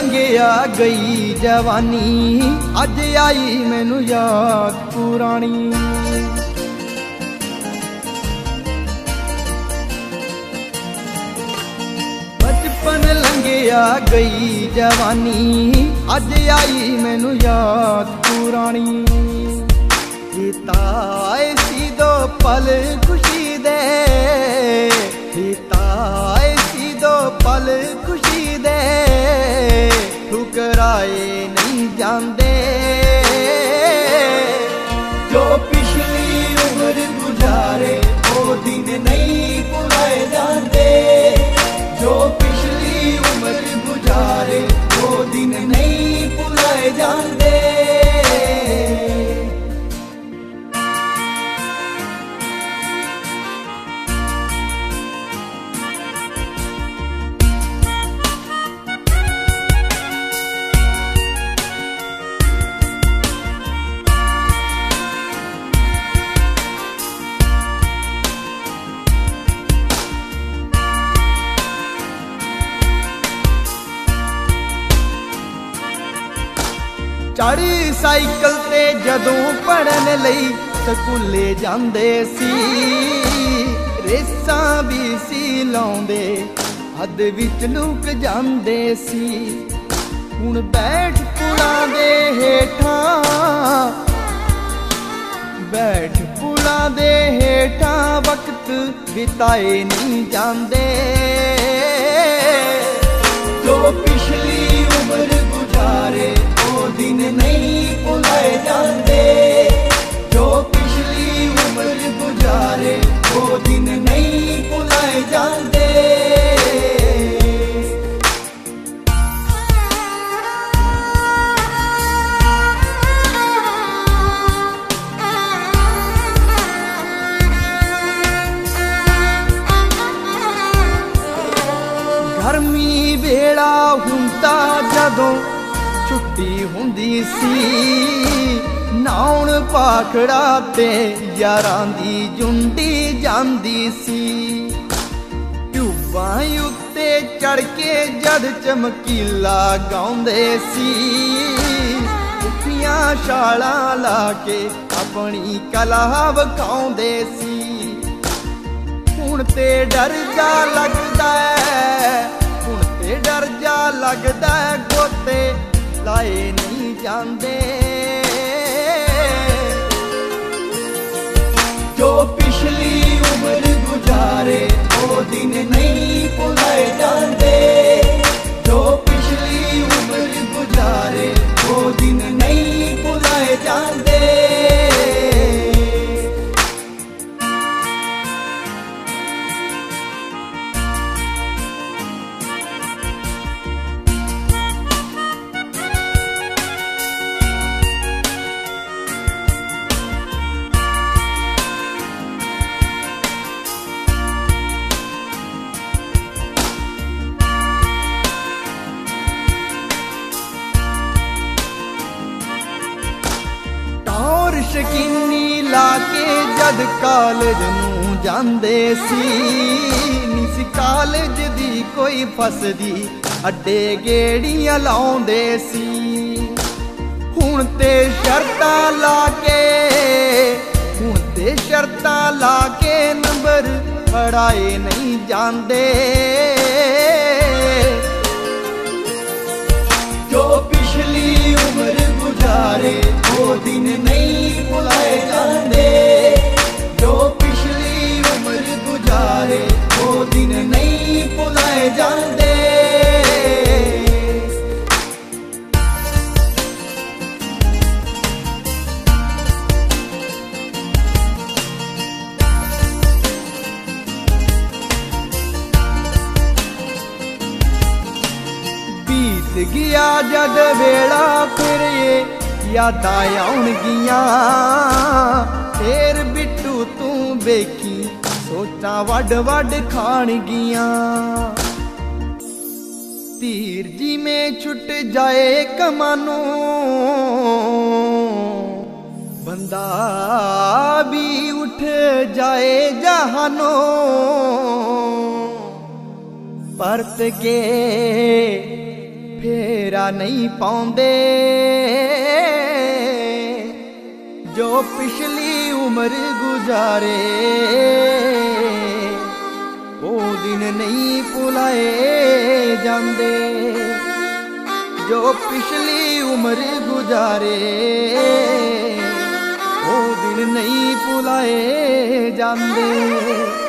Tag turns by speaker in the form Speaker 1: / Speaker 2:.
Speaker 1: लंघिया गई जवानी, अज आई मैनू याद पुरानी। बचपन लंघिया गई जवानी, अज आई मैनू याद पुरानी। हिताए सी दो पल खुशी दे, हिताए सी दो पल खुशी दे, ठुकराए नहीं जांदे।
Speaker 2: जो पिछली उम्र गुजारे वो दिन नहीं भुलाए जाते, जो पिछली उम्र गुजारे वो दिन नहीं भुलाए जाते।
Speaker 1: चढ़ी साइकिल ते जदों पढ़न लई स्कूले जांदे सी, रेसां भी सी लाउंदे हद विच लुक जांदे सी। हुण बैठ पुलां दे हेठां, बैठ पुलां दे हेठां वक्त बिताए नहीं जांदे।
Speaker 2: जो पिछली उम्र गुजारे वो दिन नहीं भुलाए जाते, जो पिछली उम्र गुजारे वो दिन नहीं भुलाए जाते।
Speaker 1: गर्मी वेला हुंदा जदों छुट्टी हुंदी सी, नाउण पाखड़ा ते यारां दी जुंडी जांदी सी। ट्यूबां उत्ते चढ़ के जद चमकीला गाउंदे सी, उठियां छालां ला के अपनी कला विखाउंदे सी। हुण ते डर जा लगदा है, हुण ते डर जा लगदा है, गोते लाए नहीं जांदे।
Speaker 2: जो पिछली उम्र गुजारे वो दिन नहीं भुलाए जाते, जो पिछली उम्र गुजारे वो दिन नहीं भुलाए जाते।
Speaker 1: शकीनी ला के जद कॉलेज नूं जांदे सी, नी सी कॉलेज दी कोई फसदी, अड्डे गेड़ियां लाउंदे सी। हुण ते शर्तां ला के, हुण ते शर्तां ला के नंबर पढ़ाए नहीं जांदे।
Speaker 2: जो पिछली उम्र गुजारे वो दिन नहीं भुलाए जाते, जो पिछली उम्र गुजारे वो दिन नहीं भुलाए जाते।
Speaker 1: बीत गया जद वेला फिर ये यादां आउणगियां, फेर बिट्टू तू वेखी सोचां वड वड खाणगियां। तीर जी में छुट जाए कमानों, बंदा भी उठ जाए जहानों। परत के ਫੇਰਾ ਨਹੀਂ ਪਾਉਂਦੇ ਜੋ ਪਿਛਲੀ ਉਮਰ ਗੁਜ਼ਾਰੇ ਉਹ ਦਿਨ ਨਹੀਂ ਭੁਲਾਏ ਜਾਂਦੇ ਜੋ ਪਿਛਲੀ ਉਮਰ ਗੁਜ਼ਾਰੇ ਉਹ ਦਿਨ ਨਹੀਂ ਭੁਲਾਏ ਜਾਂਦੇ।